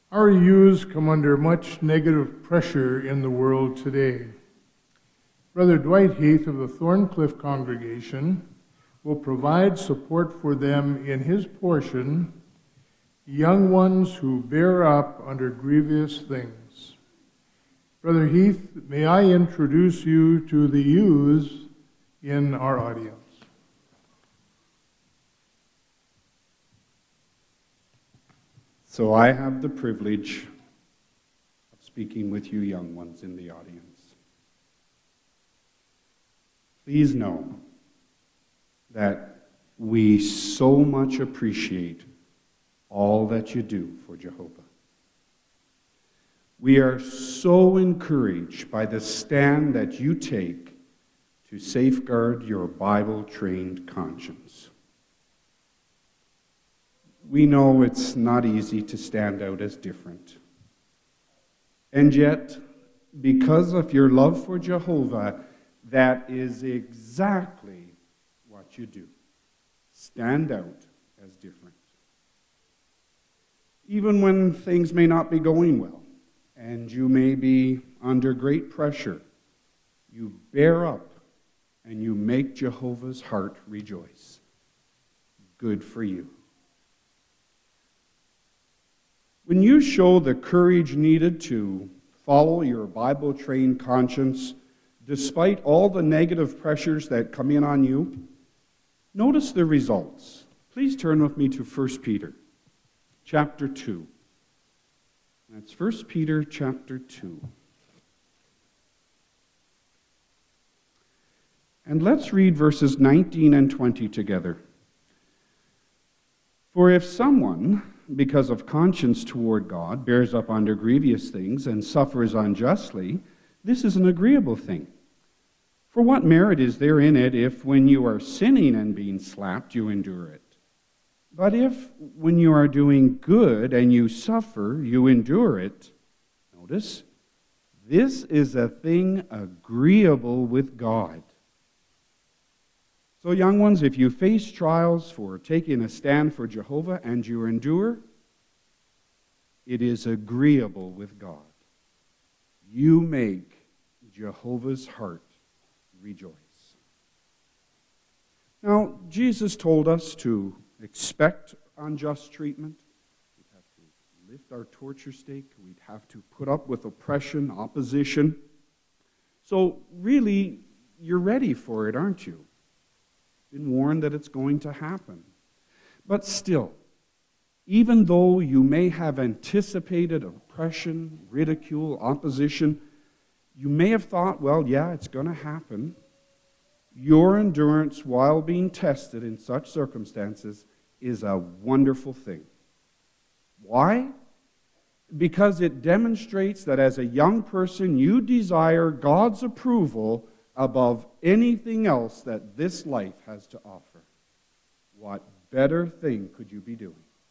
Our youths come under much negative pressure in the world today. Brother Dwight Heath of the Thorncliffe congregation will provide support for them in his portion, Young Ones Who Bear Up Under Grievous Things. Brother Heath, may I introduce you to the youths in our audience. So I have the privilege of speaking with you young ones in the audience. Please know that we so much appreciate all that you do for Jehovah. We are so encouraged by the stand that you take to safeguard your Bible-trained conscience. We know it's not easy to stand out as different. And yet, because of your love for Jehovah, that is exactly what you do. Stand out as different. Even when things may not be going well, and you may be under great pressure, you bear up and you make Jehovah's heart rejoice. Good for you. When you show the courage needed to follow your Bible-trained conscience, despite all the negative pressures that come in on you, notice the results. Please turn with me to 1 Peter chapter 2. That's 1 Peter chapter 2. And let's read verses 19 and 20 together. For if someone, because of conscience toward God, bears up under grievous things and suffers unjustly, this is an agreeable thing. For what merit is there in it if when you are sinning and being slapped, you endure it? But if when you are doing good and you suffer, you endure it, notice, this is a thing agreeable with God. So, young ones, if you face trials for taking a stand for Jehovah and you endure, it is agreeable with God. You make Jehovah's heart rejoice. Now, Jesus told us to expect unjust treatment. We'd have to lift our torture stake. We'd have to put up with oppression, opposition. So, really, you're ready for it, aren't you? Been warned that it's going to happen. But still, even though you may have anticipated oppression, ridicule, opposition, you may have thought, well, yeah, it's going to happen. Your endurance while being tested in such circumstances is a wonderful thing. Why? Because it demonstrates that as a young person, you desire God's approval above anything else that this life has to offer. What better thing could you be doing?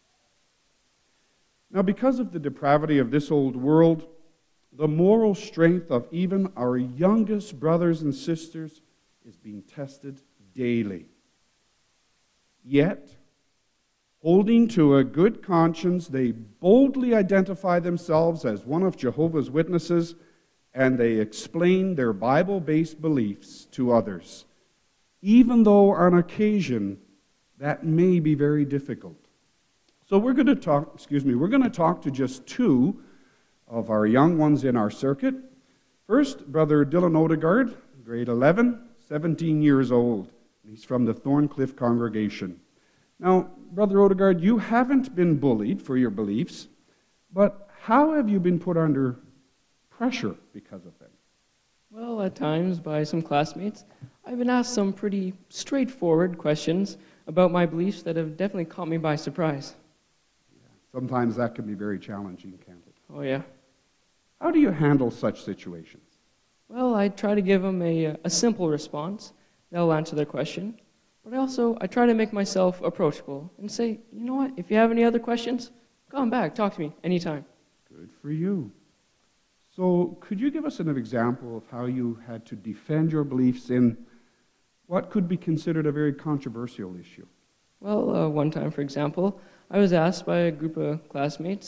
Now, because of the depravity of this old world, the moral strength of even our youngest brothers and sisters is being tested daily. Yet, holding to a good conscience, they boldly identify themselves as one of Jehovah's Witnesses, and they explain their Bible-based beliefs to others, even though on occasion that may be very difficult. So we're going to talk to just two of our young ones in our circuit. First, Brother Dylan Odegaard, grade 11, 17 years old. He's from the Thorncliffe congregation. Now, Brother Odegaard, you haven't been bullied for your beliefs, but how have you been put under pressure because of them? Well, at times by some classmates, I've been asked some pretty straightforward questions about my beliefs that have definitely caught me by surprise. Yeah, sometimes that can be very challenging, can't it? Oh, yeah. How do you handle such situations? Well, I try to give them a simple response that'll answer their question, but I try to make myself approachable and say, you know what, if you have any other questions, come back, talk to me anytime. Good for you. So could you give us an example of how you had to defend your beliefs in what could be considered a very controversial issue? Well, one time, for example, I was asked by a group of classmates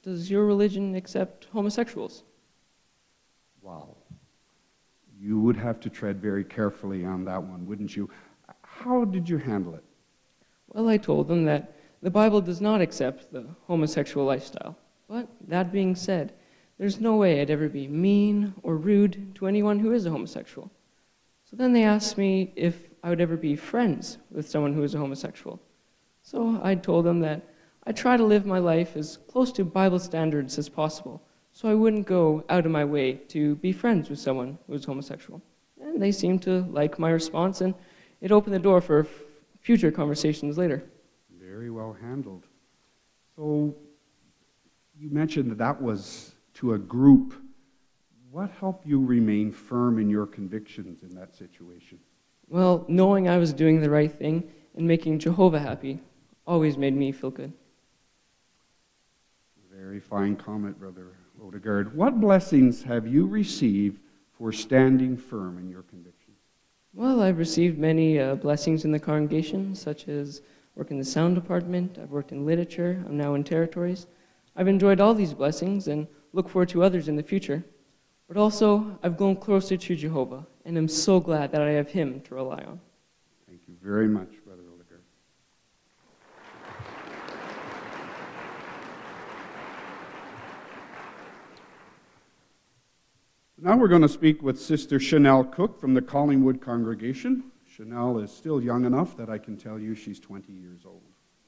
does your religion accept homosexuals? Wow. You would have to tread very carefully on that one, wouldn't you? How did you handle it? Well, I told them that the Bible does not accept the homosexual lifestyle. But that being said, there's no way I'd ever be mean or rude to anyone who is a homosexual. So then they asked me if I would ever be friends with someone who is a homosexual. So I told them that I try to live my life as close to Bible standards as possible, so I wouldn't go out of my way to be friends with someone who is homosexual. And they seemed to like my response, and it opened the door for future conversations later. Very well handled. So you mentioned that that was to a group. What helped you remain firm in your convictions in that situation? Well, knowing I was doing the right thing and making Jehovah happy always made me feel good. Very fine comment, Brother Odegaard. What blessings have you received for standing firm in your convictions? Well, I've received many blessings in the congregation, such as work in the sound department, I've worked in literature, I'm now in territories. I've enjoyed all these blessings and look forward to others in the future. But also, I've grown closer to Jehovah, and I'm so glad that I have Him to rely on. Thank you very much, Brother Odegaard. Now we're going to speak with Sister Chanel Cook from the Collingwood congregation. Chanel is still young enough that I can tell you she's 20 years old.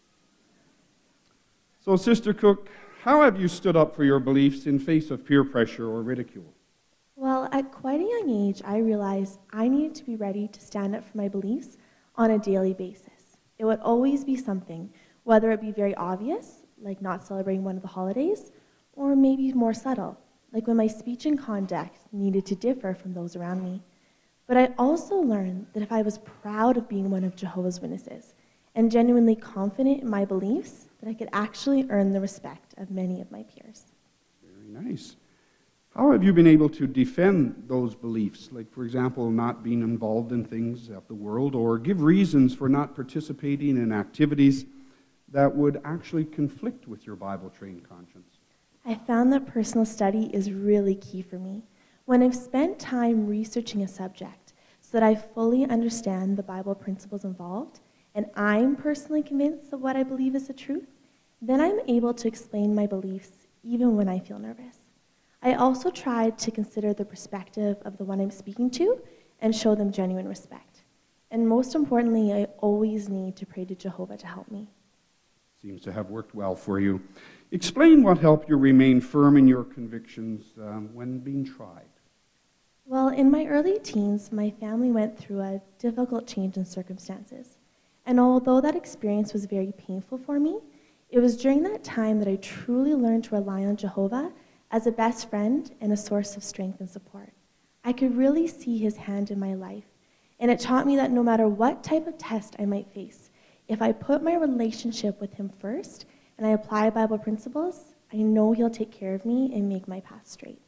So, Sister Cook, how have you stood up for your beliefs in face of peer pressure or ridicule? Well, at quite a young age, I realized I needed to be ready to stand up for my beliefs on a daily basis. It would always be something, whether it be very obvious, like not celebrating one of the holidays, or maybe more subtle, like when my speech and conduct needed to differ from those around me. But I also learned that if I was proud of being one of Jehovah's Witnesses and genuinely confident in my beliefs, that I could actually earn the respect of many of my peers. Very nice. How have you been able to defend those beliefs, like, for example, not being involved in things of the world, or give reasons for not participating in activities that would actually conflict with your Bible-trained conscience? I found that personal study is really key for me. When I've spent time researching a subject so that I fully understand the Bible principles involved, and I'm personally convinced of what I believe is the truth, then I'm able to explain my beliefs even when I feel nervous. I also tried to consider the perspective of the one I'm speaking to and show them genuine respect. And most importantly, I always need to pray to Jehovah to help me. Seems to have worked well for you. Explain what helped you remain firm in your convictions when being tried. Well, in my early teens, my family went through a difficult change in circumstances. And although that experience was very painful for me, it was during that time that I truly learned to rely on Jehovah as a best friend and a source of strength and support. I could really see His hand in my life, and it taught me that no matter what type of test I might face, if I put my relationship with Him first and I apply Bible principles, I know He'll take care of me and make my path straight.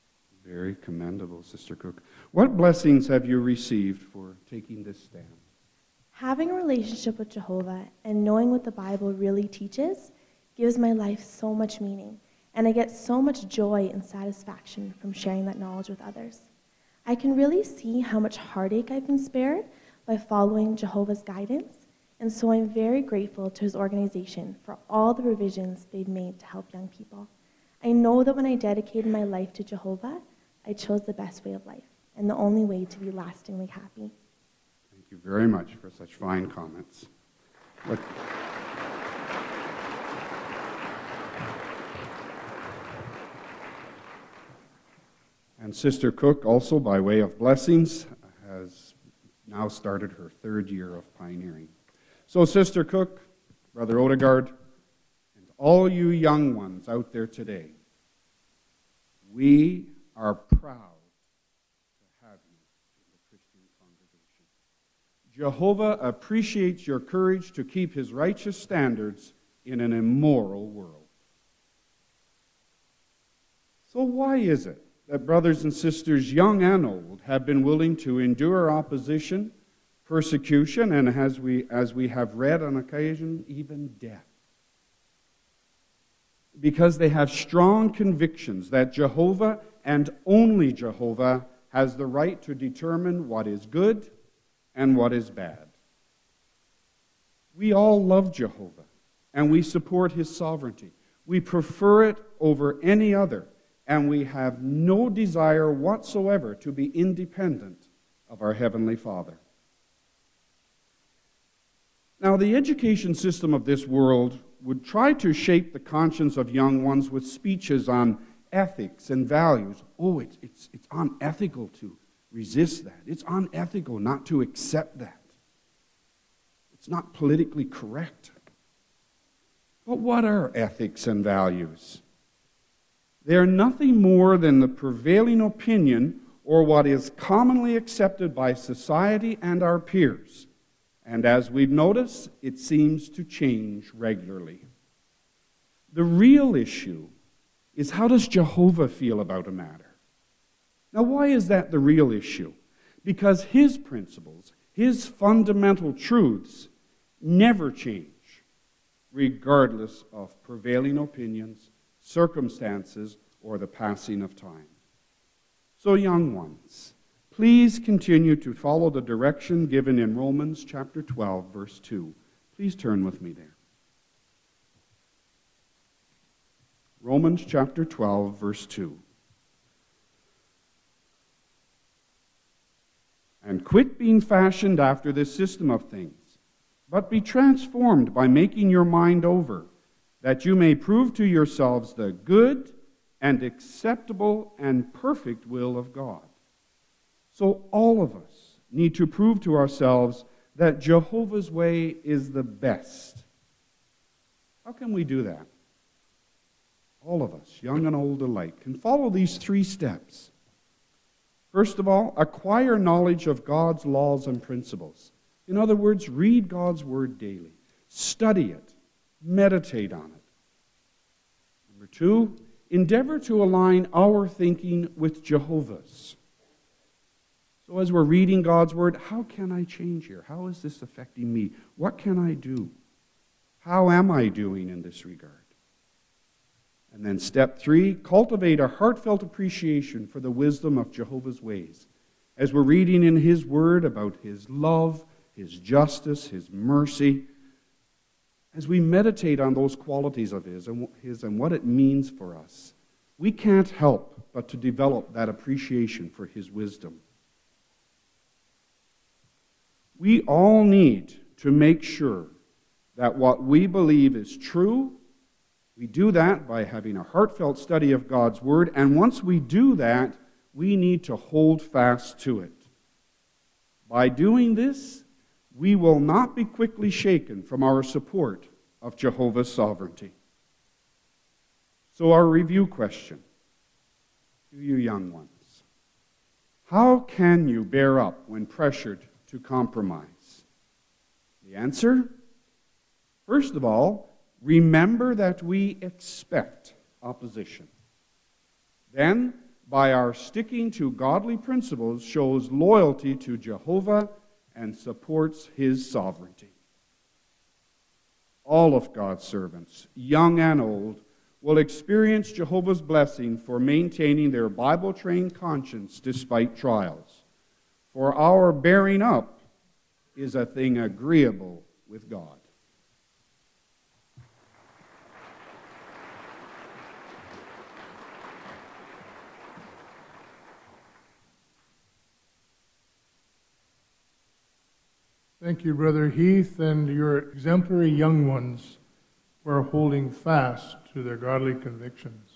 Very commendable, Sister Cook. What blessings have you received for taking this stand? Having a relationship with Jehovah and knowing what the Bible really teaches gives my life so much meaning. And I get so much joy and satisfaction from sharing that knowledge with others. I can really see how much heartache I've been spared by following Jehovah's guidance, and so I'm very grateful to his organization for all the revisions they've made to help young people. I know that when I dedicated my life to Jehovah, I chose the best way of life and the only way to be lastingly happy. Thank you very much for such fine comments. And Sister Cook, also by way of blessings, has now started her third year of pioneering. So, Sister Cook, Brother Odegaard, and all you young ones out there today, we are proud to have you in the Christian congregation. Jehovah appreciates your courage to keep His righteous standards in an immoral world. So why is it that brothers and sisters, young and old, have been willing to endure opposition, persecution, and as we have read on occasion, even death? because they have strong convictions that Jehovah and only Jehovah has the right to determine what is good and what is bad. We all love Jehovah, and we support his sovereignty. We prefer it over any other, and we have no desire whatsoever to be independent of our Heavenly Father. Now, the education system of this world would try to shape the conscience of young ones with speeches on ethics and values. Oh, it's unethical to resist that. It's unethical not to accept that. It's not politically correct. But what are ethics and values? They are nothing more than the prevailing opinion or what is commonly accepted by society and our peers. And as we've noticed, it seems to change regularly. The real issue is, how does Jehovah feel about a matter? Now, why is that the real issue? Because his principles, his fundamental truths, never change, regardless of prevailing opinions, circumstances, or the passing of time. So, young ones, please continue to follow the direction given in Romans chapter 12, verse 2. Please turn with me there. Romans chapter 12, verse 2. And quit being fashioned after this system of things, but be transformed by making your mind over, that you may prove to yourselves the good and acceptable and perfect will of God. So all of us need to prove to ourselves that Jehovah's way is the best. How can we do that? All of us, young and old alike, can follow these 3 steps. First of all, acquire knowledge of God's laws and principles. In other words, read God's word daily. Study it. Meditate on it. Number 2, endeavor to align our thinking with Jehovah's. So as we're reading God's word, how can I change here? How is this affecting me? What can I do? How am I doing in this regard? And then step 3, cultivate a heartfelt appreciation for the wisdom of Jehovah's ways. As we're reading in his word about his love, his justice, his mercy, as we meditate on those qualities of his and what it means for us, we can't help but to develop that appreciation for his wisdom. We all need to make sure that what we believe is true. We do that by having a heartfelt study of God's word, and once we do that, we need to hold fast to it. By doing this, we will not be quickly shaken from our support of Jehovah's sovereignty. So our review question to you young ones: how can you bear up when pressured to compromise? The answer? First of all, remember that we expect opposition. Then, by our sticking to godly principles, shows loyalty to Jehovah and supports his sovereignty. All of God's servants, young and old, will experience Jehovah's blessing for maintaining their Bible-trained conscience despite trials. For our bearing up is a thing agreeable with God. Thank you, Brother Heath, and your exemplary young ones who are holding fast to their godly convictions.